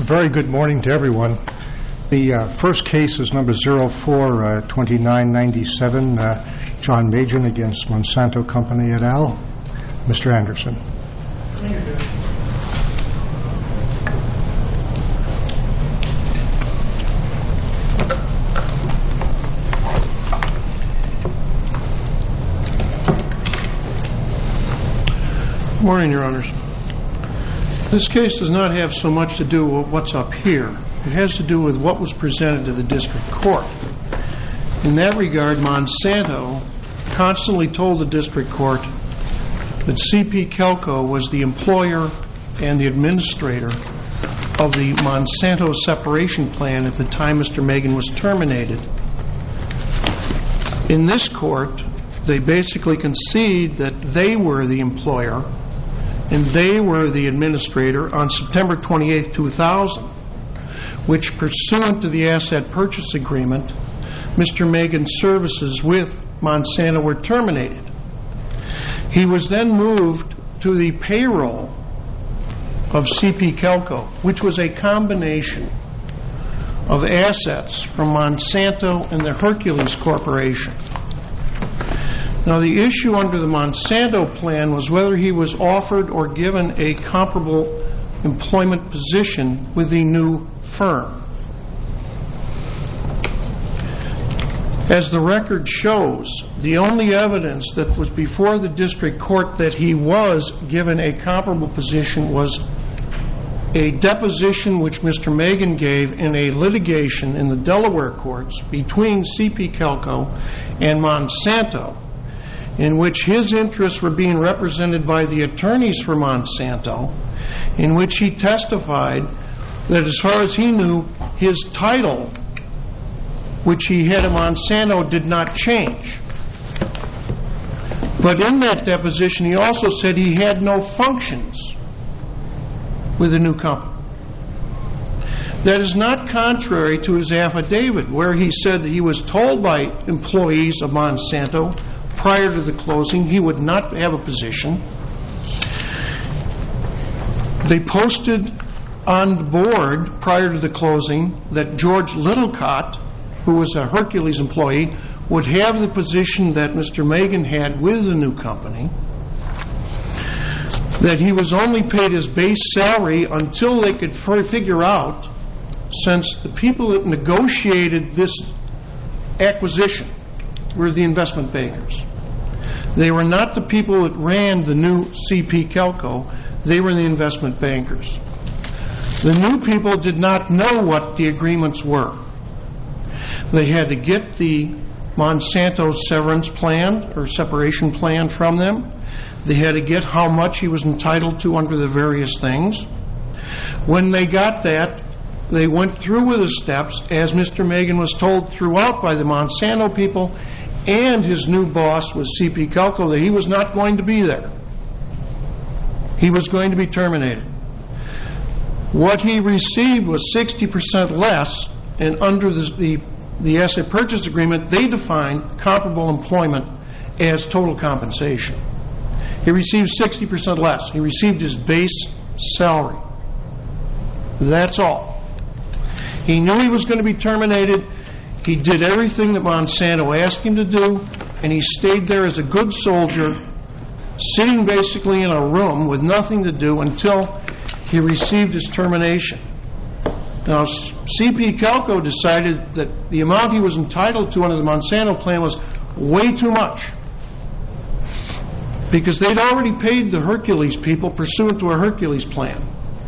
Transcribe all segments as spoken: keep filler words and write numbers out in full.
very good morning to everyone. The uh, first case is number zero four twenty-nine ninety-seven, uh, John Magin against Monsanto Company et al. Mister Anderson. Thank you. Good morning, Your Honors. This case does not have so much to do with what's up here. It has to do with what was presented to the district court. In that regard, Monsanto constantly told the district court that C P Kelco was the employer and the administrator of the Monsanto separation plan at the time Mister Magin was terminated. In this court, they basically concede that they were the employer and they were the administrator on September twenty-eighth, two thousand, which, pursuant to the asset purchase agreement, Mister Magin's services with Monsanto were terminated. He was then moved to the payroll of C P Kelco, which was a combination of assets from Monsanto and the Hercules Corporation. Now, the issue under the Monsanto plan was whether he was offered or given a comparable employment position with the new firm. As the record shows, the only evidence that was before the district court that he was given a comparable position was a deposition which Mister Magin gave in a litigation in the Delaware courts between C P Kelco and Monsanto, in which his interests were being represented by the attorneys for Monsanto, in which he testified that as far as he knew, his title, which he had at Monsanto, did not change. But in that deposition, he also said he had no functions with the new company. That is not contrary to his affidavit, where he said that he was told by employees of Monsanto prior to the closing he would not have a position. They posted on the board prior to the closing that George Littlecott, who was a Hercules employee, would have the position that Mister Magin had with the new company, that he was only paid his base salary until they could figure out, since the people that negotiated this acquisition were the investment bankers. They were not the people that ran the new C P Kelco. They were the investment bankers. The new people did not know what the agreements were. They had to get the Monsanto severance plan or separation plan from them. They had to get how much he was entitled to under the various things. When they got that, they went through with the steps, as Mister Magin was told throughout by the Monsanto people and his new boss was C P Kelco, that he was not going to be there. He was going to be terminated. What he received was sixty percent less, and under the, the, the asset purchase agreement, they defined comparable employment as total compensation. He received sixty percent less. He received his base salary. That's all. He knew he was going to be terminated. He did everything that Monsanto asked him to do, and he stayed there as a good soldier, sitting basically in a room with nothing to do until he received his termination. Now, C P Kelco decided that the amount he was entitled to under the Monsanto plan was way too much, because they'd already paid the Hercules people pursuant to a Hercules plan.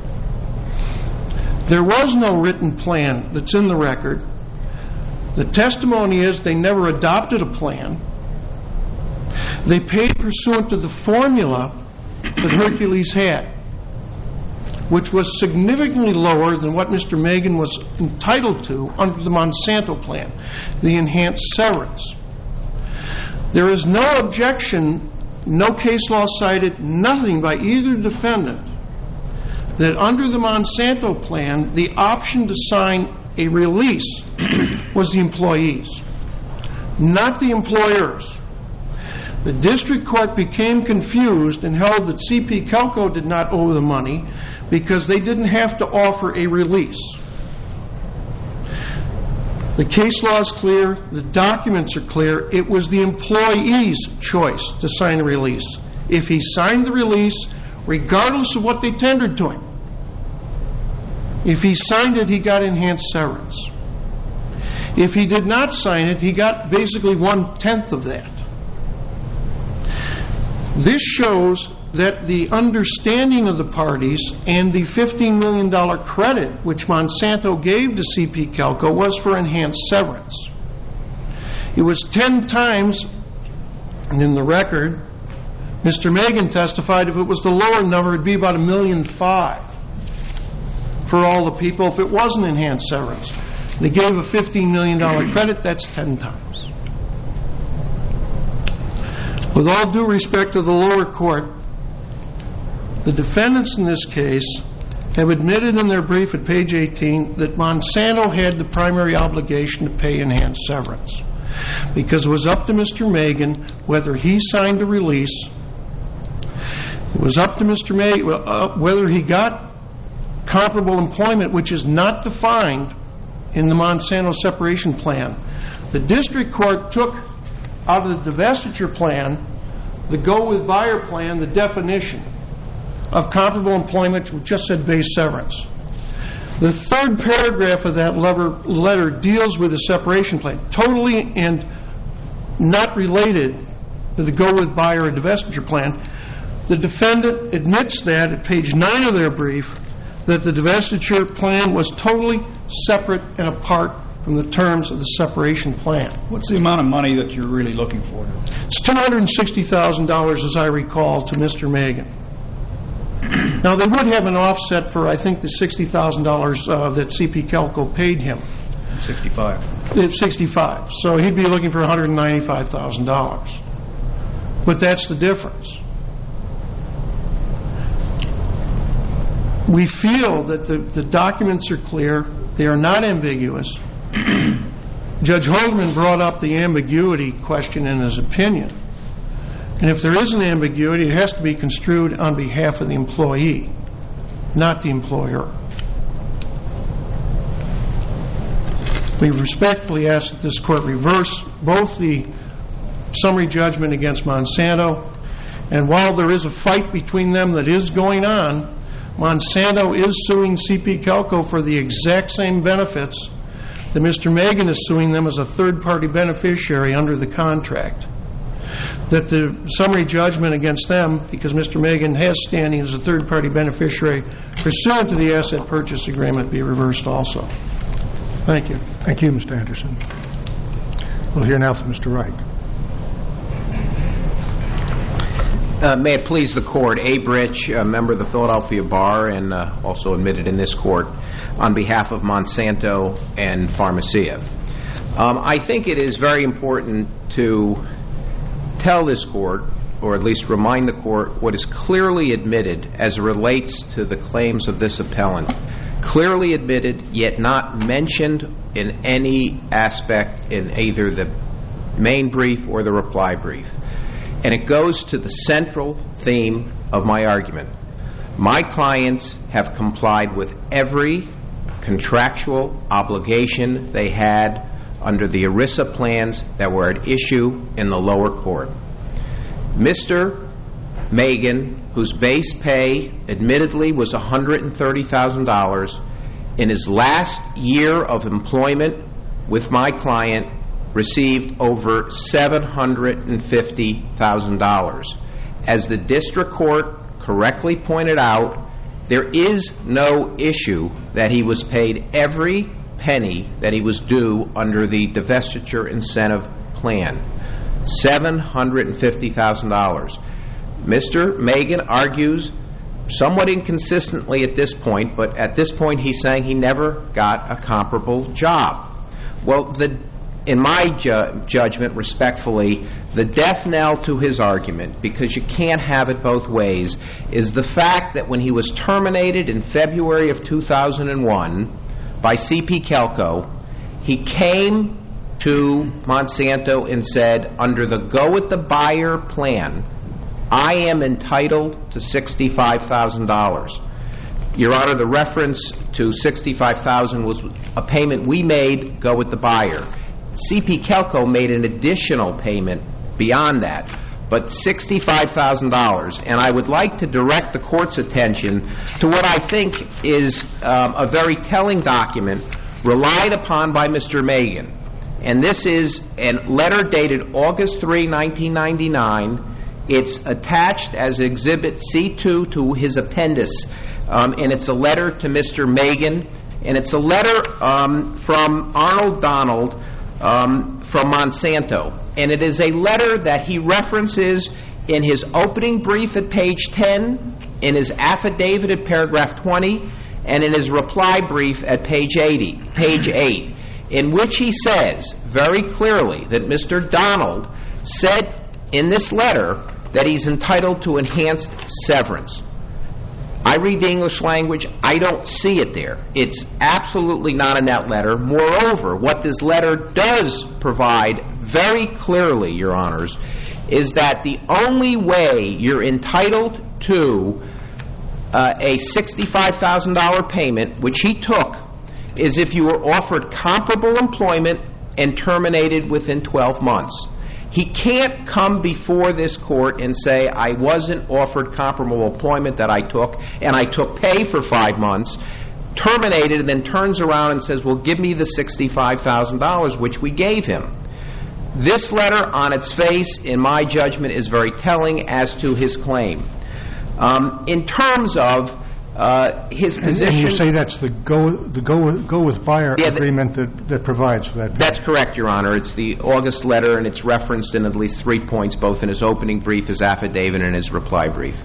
There was no written plan that's in the record. The testimony is they never adopted a plan. They paid pursuant to the formula that Hercules had, which was significantly lower than what Mister Magin was entitled to under the Monsanto plan, the enhanced severance. There is no objection, no case law cited, nothing by either defendant that under the Monsanto plan, the option to sign a release was the employees, not the employers. The district court became confused and held that C P Kelco did not owe the money, because they didn't have to offer a release. The case law is clear. The documents are clear. It was the employee's choice to sign the release. If he signed the release, regardless of what they tendered to him, if he signed it, he got enhanced severance. If he did not sign it, he got basically one-tenth of that. This shows that the understanding of the parties and the fifteen million dollars credit which Monsanto gave to C P Kelco was for enhanced severance. It was ten times, and in the record, Mister Megan testified if it was the lower number, it would be about a million five for all the people if it wasn't enhanced severance. They gave a fifteen million dollars credit, that's ten times. With all due respect to the lower court, the defendants in this case have admitted in their brief at page eighteen that Monsanto had the primary obligation to pay enhanced severance because it was up to Mister Megan whether he signed the release. It was up to Mister Megan uh, whether he got comparable employment, which is not defined in the Monsanto separation plan. The district court took out of the divestiture plan, the go-with-buyer plan, the definition of comparable employment, which just said base severance. The third paragraph of that letter deals with the separation plan, totally and not related to the go-with-buyer or divestiture plan. The defendant admits that at page nine of their brief that the divestiture plan was totally separate and apart from the terms of the separation plan. What's the amount of money that you're really looking for? It's two hundred sixty thousand dollars, as I recall, to Mister Megan. Now, they would have an offset for, I think, the sixty thousand dollars uh, that C P Kelco paid him. sixty-five. sixty-five. So he'd be looking for one hundred ninety-five thousand dollars. But that's the difference. We feel that the, the documents are clear. They are not ambiguous. Judge Holdman brought up the ambiguity question in his opinion. And if there is an ambiguity, it has to be construed on behalf of the employee, not the employer. We respectfully ask that this court reverse both the summary judgment against Monsanto, and while there is a fight between them that is going on, Monsanto is suing C P Kelco for the exact same benefits that Mister Megan is suing them as a third-party beneficiary under the contract. That the summary judgment against them, because Mister Megan has standing as a third-party beneficiary pursuant to the asset purchase agreement, be reversed also. Thank you. Thank you, Mister Anderson. We'll hear now from Mister Wright. Uh, may it please the Court, Abe Rich, a member of the Philadelphia Bar and uh, also admitted in this Court, on behalf of Monsanto and Pharmacia. Um, I think it is very important to tell this Court, or at least remind the Court, what is clearly admitted as it relates to the claims of this appellant. Clearly admitted, yet not mentioned in any aspect in either the main brief or the reply brief. And it goes to the central theme of my argument. My clients have complied with every contractual obligation they had under the ERISA plans that were at issue in the lower court. Mister Megan, whose base pay admittedly was one hundred thirty thousand dollars, in his last year of employment with my client received over seven hundred fifty thousand dollars. As the district court correctly pointed out, there is no issue that he was paid every penny that he was due under the divestiture incentive plan. seven hundred fifty thousand dollars. Mister Megan argues somewhat inconsistently at this point, but at this point he's saying he never got a comparable job. Well, the in my ju- judgment, respectfully, the death knell to his argument, because you can't have it both ways, is the fact that when he was terminated in February of two thousand one by C P Kelco, he came to Monsanto and said, under the go-with-the-buyer plan, I am entitled to sixty-five thousand dollars. Your Honor, the reference to sixty-five thousand dollars was a payment we made, go with the buyer. C P Kelco made an additional payment beyond that, but sixty-five thousand dollars. And I would like to direct the Court's attention to what I think is um, a very telling document relied upon by Mister Megan. And this is a letter dated August third, nineteen ninety-nine. It's attached as Exhibit C two to his appendix, um, and it's a letter to Mister Megan, and it's a letter um, from Arnold Donald um, from Monsanto. And it is a letter that he references in his opening brief at page ten, in his affidavit at paragraph twenty, and in his reply brief at page eighty, page eight, in which he says very clearly that Mister Donald said in this letter that he's entitled to enhanced severance. I read the English language. I don't see it there. It's absolutely not in that letter. Moreover, what this letter does provide very clearly, Your Honors, is that the only way you're entitled to uh, a sixty-five thousand dollars payment, which he took, is if you were offered comparable employment and terminated within twelve months. He can't come before this Court and say, I wasn't offered comparable employment that I took, and I took pay for five months, terminated, and then turns around and says, well, give me the sixty-five thousand dollars, which we gave him. This letter on its face, in my judgment, is very telling as to his claim. Um, in terms of uh, his position... And you say that's the go the go go with buyer yeah, agreement that, that provides for that. That's correct, Your Honor. It's the August letter, and it's referenced in at least three points, both in his opening brief, his affidavit, and his reply brief.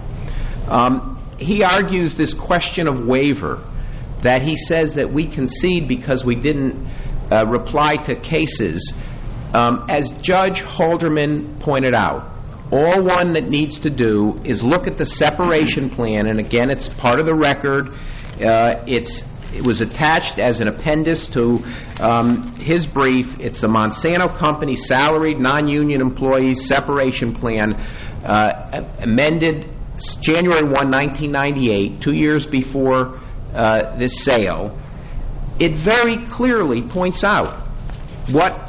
Um, he argues this question of waiver, that he says that we concede because we didn't uh, reply to cases. Um, as Judge Halderman pointed out, all one that needs to do is look at the separation plan, and again, it's part of the record. Uh, it's it was attached as an appendix to um, his brief. It's the Monsanto Company salaried non-union employees separation plan, uh, amended January first, nineteen ninety-eight, two years before uh, this sale. It very clearly points out what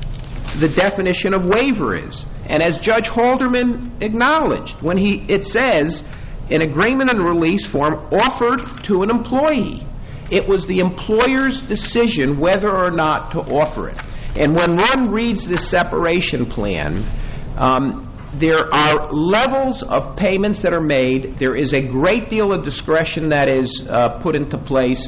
the definition of waiver is. And as Judge Halderman acknowledged, when he it says an agreement and release form offered to an employee, it was the employer's decision whether or not to offer it. And when one reads this separation plan, um, there are levels of payments that are made. There is a great deal of discretion that is uh, put into place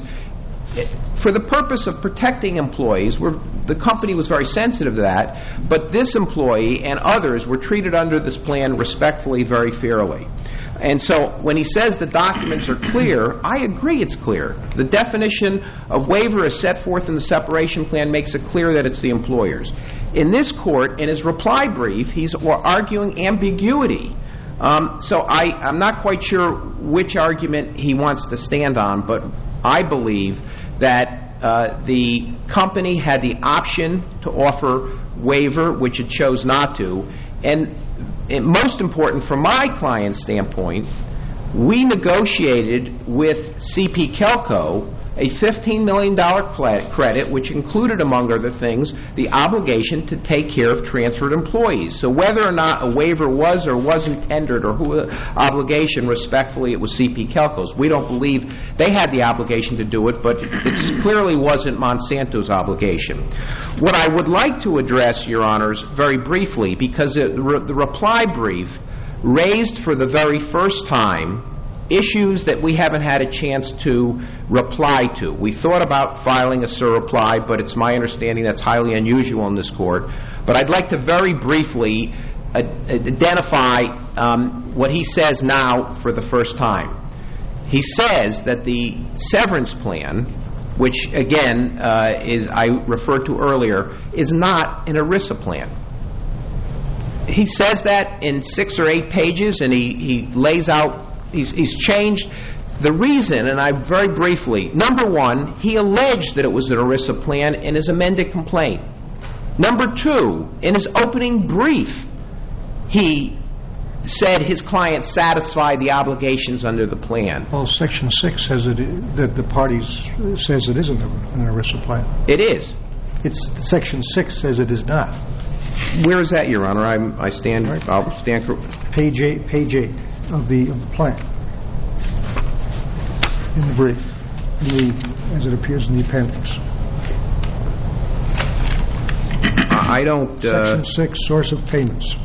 for the purpose of protecting employees. We're, the company was very sensitive to that, but this employee and others were treated under this plan respectfully, very fairly. And so when he says the documents are clear, I agree it's clear. The definition of waiver as set forth in the separation plan makes it clear that it's the employer's. In this Court, in his reply brief, he's arguing ambiguity. Um, so I, I'm not quite sure which argument he wants to stand on, but I believe that uh, the company had the option to offer waiver, which it chose not to. And, and most important from my client's standpoint, we negotiated with C P Kelco a fifteen million dollars credit, which included, among other things, the obligation to take care of transferred employees. So whether or not a waiver was or wasn't tendered, or who obligation, respectfully, it was C P Kelco's. We don't believe they had the obligation to do it, but it clearly wasn't Monsanto's obligation. What I would like to address, Your Honors, very briefly, because it, re, the reply brief raised for the very first time issues that we haven't had a chance to reply to. We thought about filing a surreply, but it's my understanding that's highly unusual in this Court. But I'd like to very briefly uh, identify um, what he says now for the first time. He says that the severance plan, which again uh, is I referred to earlier, is not an ERISA plan. He says that in six or eight pages, and he, he lays out He's, he's changed the reason, and I very briefly. Number one, he alleged that it was an ERISA plan in his amended complaint. Number two, in his opening brief, he said his client satisfied the obligations under the plan. Well, Section six says it, that the parties says it isn't an ERISA plan. It is. It's Section six says it is not. Where is that, Your Honor? I'm, I stand. Right. I'll stand. For, Page eight. Page eight of the of the plan. In the brief, in the, as it appears in the appendix. I don't. Uh, Section six, source of payments.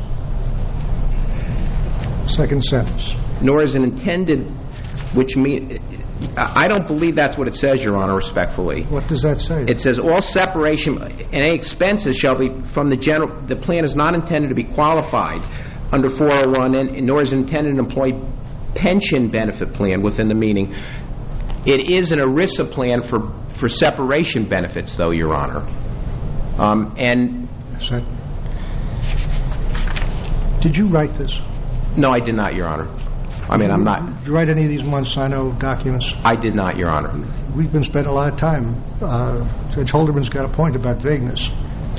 Second sentence. Nor is it intended, which mean. I don't believe that's what it says, Your Honor, respectfully. What does that say? It says all separation and any expenses shall be from the general. The plan is not intended to be qualified under four oh one, and nor is it intended an employee pension benefit plan within the meaning. It is an ERISA plan for, for separation benefits, though, Your Honor. Um, and that, did you write this? No, I did not, Your Honor. I mean, I'm not. Did you write any of these Monsanto documents? I did not, Your Honor. We've been spending a lot of time. Uh, Judge Holderman's got a point about vagueness.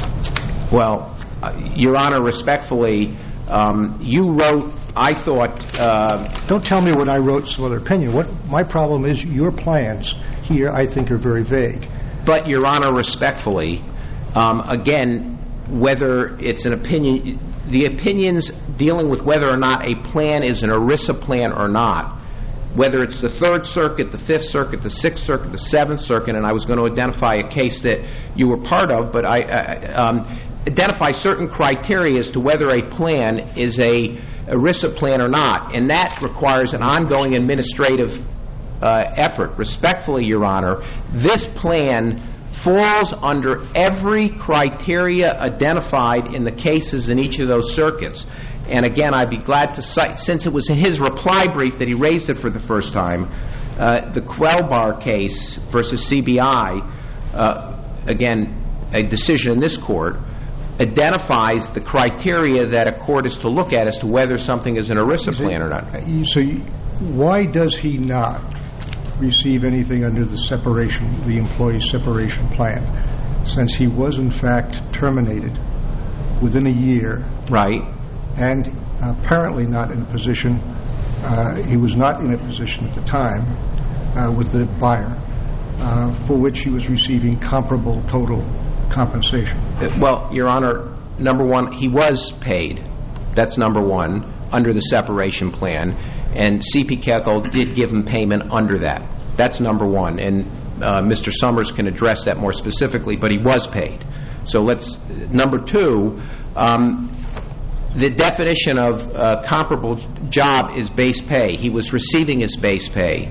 Well, uh, Your Honor, respectfully, um, you wrote, I thought... Uh, Don't tell me what I wrote, some other opinion. What my problem is, your plans here, I think, are very vague. But, Your Honor, respectfully, um, again, whether it's an opinion... The opinions dealing with whether or not a plan is an ERISA plan or not, whether it's the Third Circuit, the Fifth Circuit, the Sixth Circuit, the Seventh Circuit, and I was going to identify a case that you were part of, but I uh, um, identify certain criteria as to whether a plan is a ERISA plan or not, and that requires an ongoing administrative uh, effort. Respectfully, Your Honor, this plan falls under every criteria identified in the cases in each of those circuits. And again, I'd be glad to cite, since it was in his reply brief that he raised it for the first time, uh, the Quellbar case versus C B I, uh, again, a decision in this court, identifies the criteria that a court is to look at as to whether something is an ERISA plan or not. So you, why does he not receive anything under the separation, the employee separation plan, since he was in fact terminated within a year? Right. And apparently not in a position, uh, he was not in a position at the time uh, with the buyer uh, for which he was receiving comparable total compensation. Well, Your Honor, number one, he was paid. That's number one, under the separation plan. And C P Kelco did give him payment under that. That's number one. And uh, Mister Summers can address that more specifically, but he was paid. So let's, number two, um, the definition of uh, comparable job is base pay. He was receiving his base pay.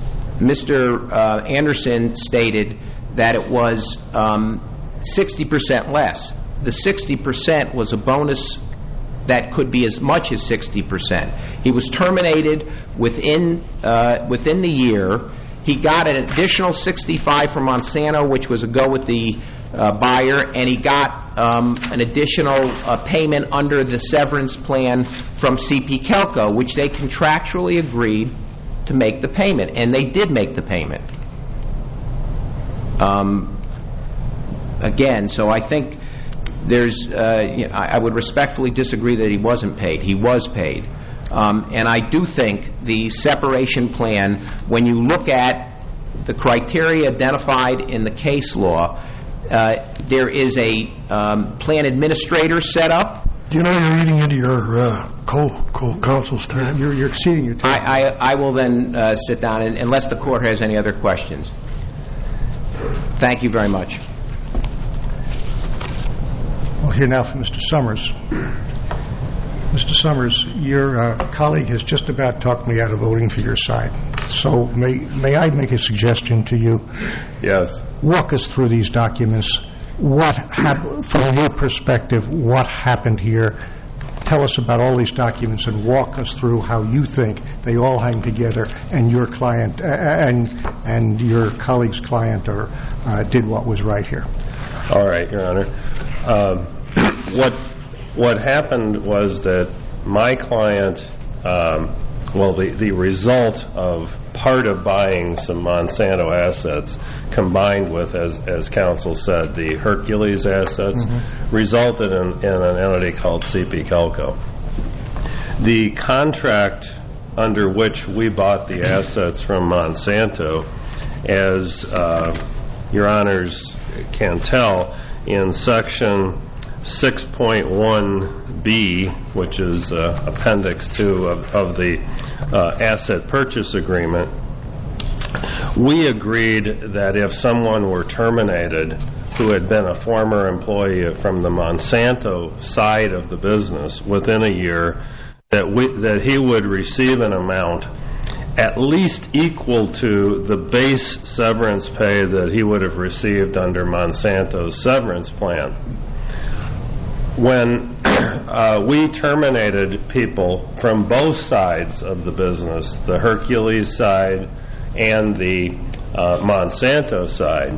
Mister Uh, Anderson stated that it was um, sixty percent less. The sixty percent was a bonus that could be as much as sixty percent. He was terminated within uh, within the year. He got an additional sixty-five from Monsanto, which was a go with the uh, buyer, and he got um, an additional uh, payment under the severance plan from C P Kelco, which they contractually agreed to make the payment, and they did make the payment. Um, again, so I think there's, uh, you know, I, I would respectfully disagree that he wasn't paid. He was paid. Um, and I do think the separation plan, when you look at the criteria identified in the case law, uh, there is a um, plan administrator set up. Do you know you're eating into your uh, co co counsel's time? You're, you're exceeding your time. I, I, I will then uh, sit down, and, unless the court has any other questions. Thank you very much. We'll hear now from Mister Summers. Mister Summers, your uh, colleague has just about talked me out of voting for your side. So may may I make a suggestion to you? Yes. Walk us through these documents. What hap- from your perspective, what happened here? Tell us about all these documents and walk us through how you think they all hang together and your client uh, and and your colleague's client or uh, did what was right here. All right, Your Honor. Um, what what happened was that my client, um, well, the, the result of part of buying some Monsanto assets combined with, as, as counsel said, the Hercules assets, mm-hmm. resulted in, in an entity called C P Kelco. the contract under which we bought the assets from Monsanto, as uh, Your Honors can tell, in Section six point one B, which is uh, Appendix two of, of the uh, Asset Purchase Agreement, we agreed that if someone were terminated who had been a former employee from the Monsanto side of the business within a year, that we, that he would receive an amount at least equal to the base severance pay that he would have received under Monsanto's severance plan. When uh, we terminated people from both sides of the business, the Hercules side and the uh, Monsanto side,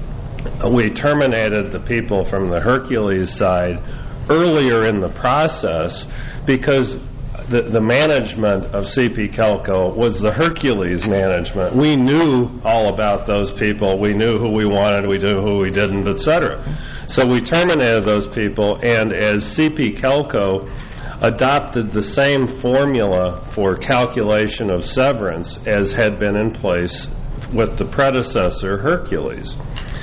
we terminated the people from the Hercules side earlier in the process because the, the management of C P Kelco was the Hercules management. We knew all about those people. We knew who we wanted, we knew who we didn't, et cetera. So we terminated those people, and as C P Kelco adopted the same formula for calculation of severance as had been in place with the predecessor, Hercules.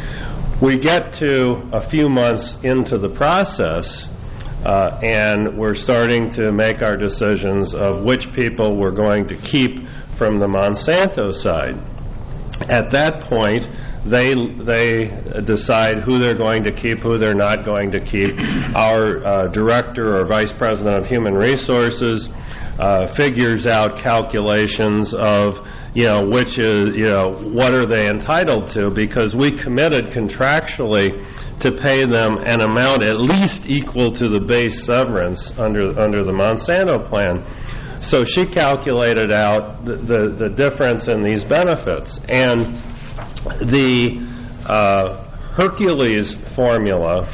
We get to a few months into the process, uh, and we're starting to make our decisions of which people we're going to keep from the Monsanto side. At that point, they they decide who they're going to keep, who they're not going to keep. Our uh, director or vice president of human resources uh, figures out calculations of, you know, which is, you know, what are they entitled to, because we committed contractually to pay them an amount at least equal to the base severance under under the Monsanto plan. So she calculated out the, the, the difference in these benefits. And the uh, Hercules formula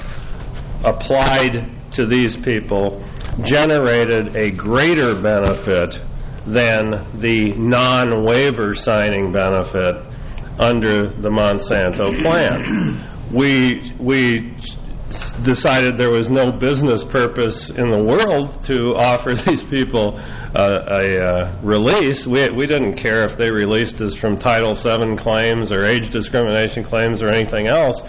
applied to these people generated a greater benefit than the non-waiver signing benefit under the Monsanto plan. We we decided there was no business purpose in the world to offer these people uh, a uh, release. We we didn't care if they released us from Title seven claims or age discrimination claims or anything else.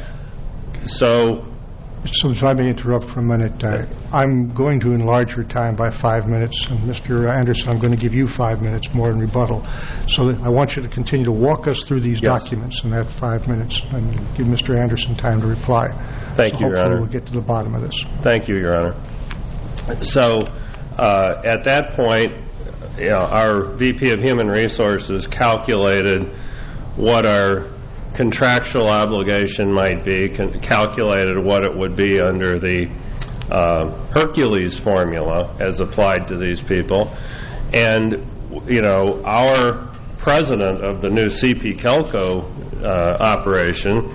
So, So if I may interrupt for a minute, uh, I'm going to enlarge your time by five minutes, and Mister Anderson, I'm going to give you five minutes more in rebuttal. So I want you to continue to walk us through these Yes. documents in that five minutes, and give Mister Anderson time to reply. Thank so you, Your hopefully Honor. we'll get to the bottom of this. Thank you, Your Honor. So uh, at that point, you know, our V P of Human Resources calculated what our contractual obligation might be, con- calculated what it would be under the uh, Hercules formula as applied to these people. And, you know, our president of the new C P Kelco uh, operation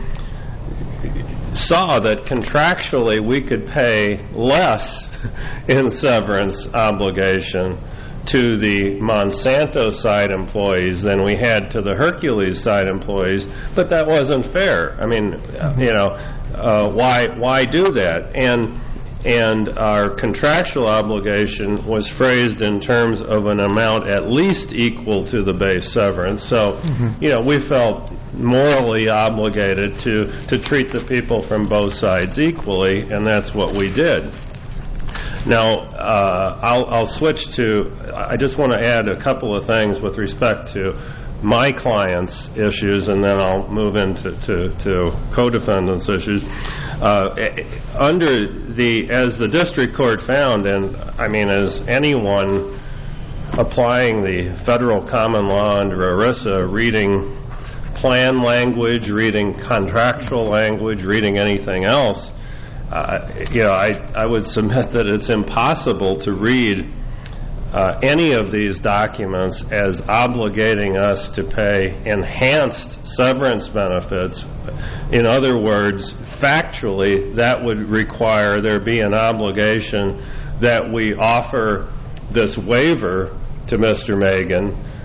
saw that contractually we could pay less in severance obligation to the Monsanto side employees than we had to the Hercules side employees, but that wasn't fair. I mean, you know, uh, why why do that? And and our contractual obligation was phrased in terms of an amount at least equal to the base severance. So, mm-hmm. you know, we felt morally obligated to to treat the people from both sides equally, and that's what we did. Now, uh, I'll, I'll switch to, I just want to add a couple of things with respect to my clients' issues, and then I'll move into to, to co-defendants' issues. Uh, under the, as the district court found, and I mean, as anyone applying the federal common law under ERISA, reading plan language, reading contractual language, reading anything else, Uh, you know, I, I would submit that it's impossible to read uh, any of these documents as obligating us to pay enhanced severance benefits. In other words, factually, that would require there be an obligation that we offer this waiver to Mister Megan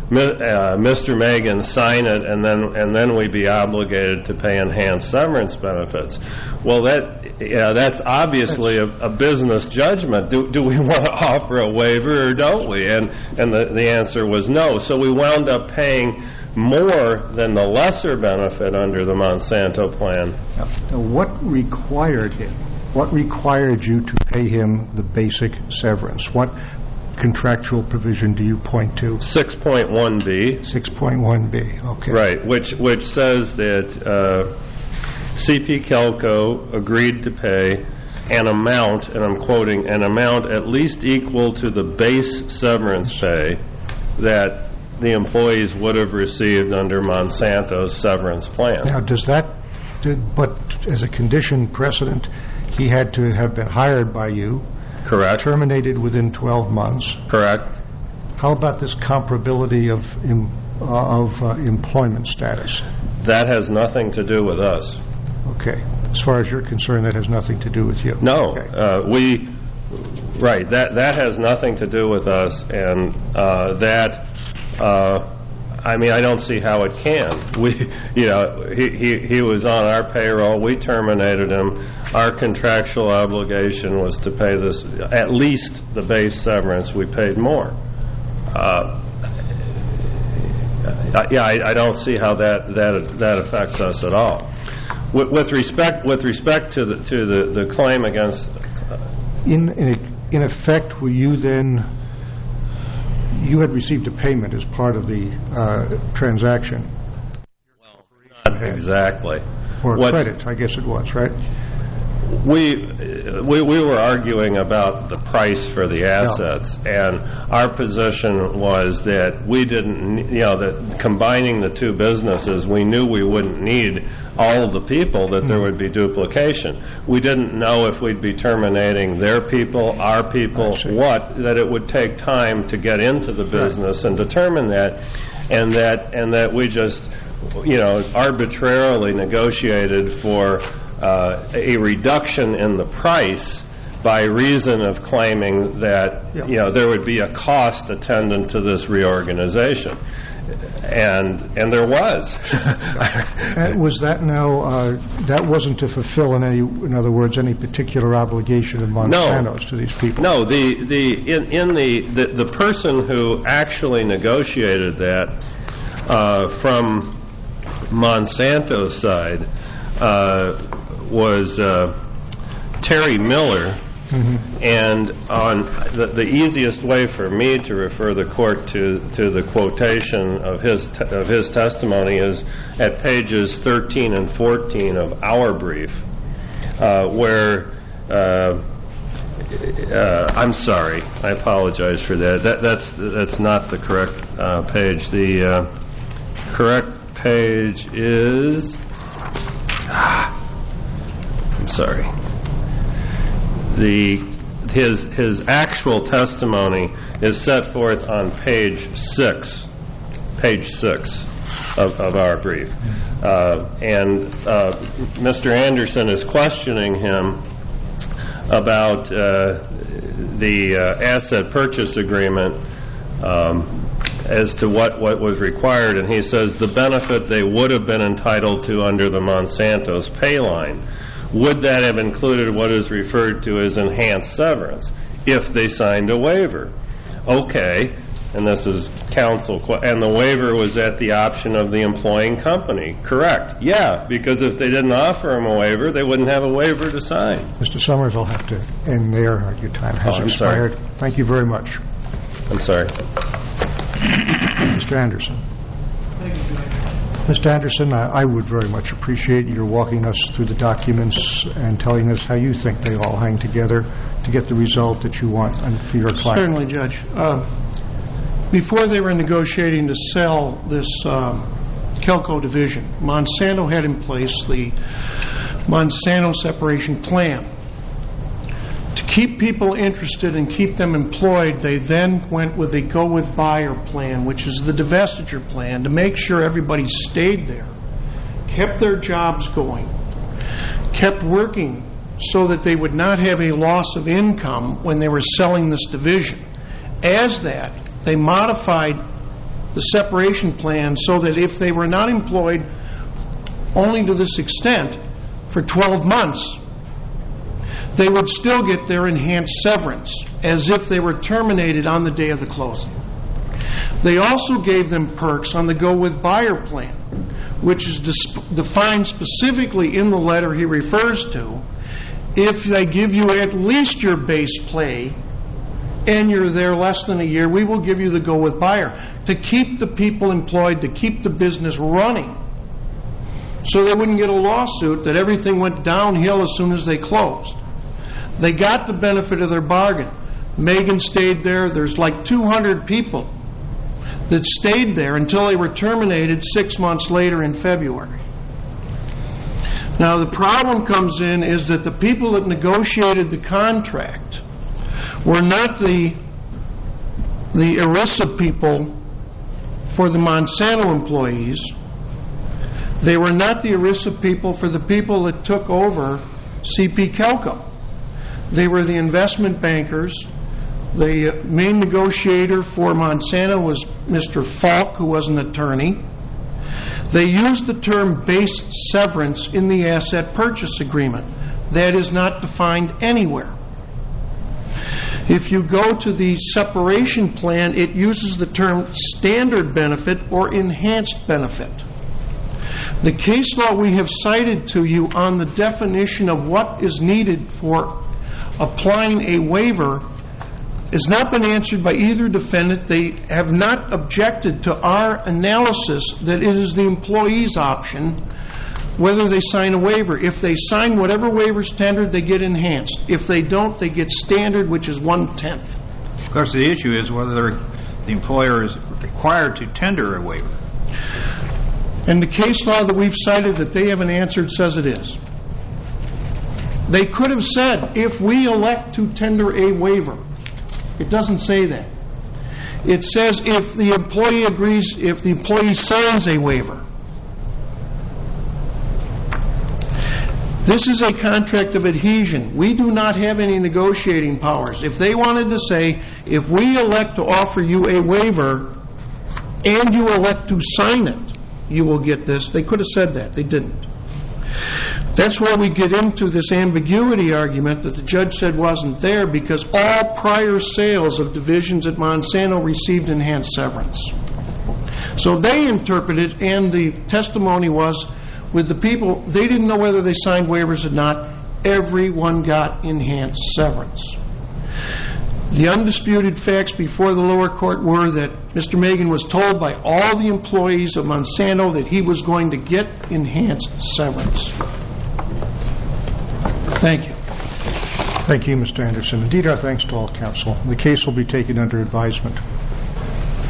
uh, Mister Megan sign it, and then and then we'd be obligated to pay enhanced severance benefits. Well, that yeah, that's obviously a, a business judgment. Do do we want to offer a waiver or don't we? And and the, the answer was no. So we wound up paying more than the lesser benefit under the Monsanto plan. Now, what required him? What required you to pay him the basic severance? What contractual provision do you point to? six point one B. six point one B, okay. Right, which which says that uh, C P Kelco agreed to pay an amount, and I'm quoting, an amount at least equal to the base severance pay that the employees would have received under Monsanto's severance plan. Now, does that, did, but as a condition precedent, he had to have been hired by you, Correct. terminated within twelve months. Correct. How about this comparability of em, uh, of uh, employment status? That has nothing to do with us. Okay. As far as you're concerned, that has nothing to do with you. No. Okay. Uh, we, right, that, that has nothing to do with us, and uh, that, uh, I mean, I don't see how it can. We, you know, he, he, he was on our payroll. We terminated him. Our contractual obligation was to pay this, at least the base severance. We paid more. Uh, yeah, I, I don't see how that, that that affects us at all. With, with respect, with respect to the to the, the claim against, uh, In, in in effect, were you then? You had received a payment as part of the uh, transaction. well, not exactly. Or a What- credit, I guess it was, right? We, we we were arguing about the price for the assets, and our position was that we didn't, you know, that combining the two businesses, we knew we wouldn't need all of the people, that there would be duplication. We didn't know if we'd be terminating their people, our people, I see. what, that it would take time to get into the business and determine that, and that and that we just, you know, arbitrarily negotiated for Uh, a reduction in the price by reason of claiming that, Yeah. you know, there would be a cost attendant to this reorganization. And and there was. Uh, was that now, uh, that wasn't to fulfill, in any, in other words, any particular obligation of Monsanto's to these people? No, the, the, in, in the, the, the person who actually negotiated that uh, from Monsanto's side uh, was uh, Terry Miller, mm-hmm. and on the, the easiest way for me to refer the court to, to the quotation of his te- of his testimony is at pages thirteen and fourteen of our brief, uh, where uh, uh, I'm sorry, I apologize for that. That that's that's not the correct uh, page. The uh, correct page is. I'm sorry. The his his actual testimony is set forth on page six, page six of, of our brief, uh, and uh, Mister Anderson is questioning him about uh, the uh, asset purchase agreement um, as to what, what was required, and he says the benefit they would have been entitled to under the Monsanto's pay line. Would that have included what is referred to as enhanced severance if they signed a waiver? Okay, and this is counsel, and the waiver was at the option of the employing company. Correct. Yeah, because if they didn't offer him a waiver, they wouldn't have a waiver to sign. Mister Summers, I'll have to end there. Your time has Oh, I'm expired. sorry. Thank you very much. I'm sorry. Mister Anderson. Mister Anderson, I, I would very much appreciate your walking us through the documents and telling us how you think they all hang together to get the result that you want and for your client. Certainly, Judge. Uh, before they were negotiating to sell this um, Kelco division, Monsanto had in place the Monsanto separation plan. To keep people interested and keep them employed, they then went with a go-with-buyer plan, which is the divestiture plan, to make sure everybody stayed there, kept their jobs going, kept working so that they would not have a loss of income when they were selling this division. As that, they modified the separation plan so that if they were not employed only to this extent for twelve months, they would still get their enhanced severance as if they were terminated on the day of the closing. They also gave them perks on the go-with-buyer plan, which is defined specifically in the letter he refers to. If they give you at least your base pay and you're there less than a year, we will give you the go-with-buyer to keep the people employed, to keep the business running, so they wouldn't get a lawsuit that everything went downhill as soon as they closed. They got the benefit of their bargain. Megan stayed there. There's like two hundred people that stayed there until they were terminated six months later in February. Now, the problem comes in is that the people that negotiated the contract were not the, the ERISA people for the Monsanto employees. They were not the ERISA people for the people that took over C P Kelco. They were the investment bankers. The main negotiator for Monsanto was Mister Falk, who was an attorney. They used the term base severance in the asset purchase agreement. That is not defined anywhere. If you go to the separation plan, it uses the term standard benefit or enhanced benefit. The case law we have cited to you on the definition of what is needed for applying a waiver has not been answered by either defendant. They have not objected to our analysis that it is the employee's option whether they sign a waiver. If they sign whatever waiver is tendered, they get enhanced. If they don't, they get standard, which is one-tenth. Of course, the issue is whether the employer is required to tender a waiver. And the case law that we've cited that they haven't answered says it is. They could have said, if we elect to tender a waiver. It doesn't say that. It says if the employee agrees, if the employee signs a waiver. This is a contract of adhesion. We do not have any negotiating powers. If they wanted to say, if we elect to offer you a waiver and you elect to sign it, you will get this, they could have said that. They didn't. That's where we get into this ambiguity argument that the judge said wasn't there, because all prior sales of divisions at Monsanto received enhanced severance. So they interpreted, and the testimony was with the people, they didn't know whether they signed waivers or not. Everyone got enhanced severance. The undisputed facts before the lower court were that Mister Megan was told by all the employees of Monsanto that he was going to get enhanced severance. Thank you. Thank you, Mister Anderson. Indeed, our thanks to all counsel. The case will be taken under advisement.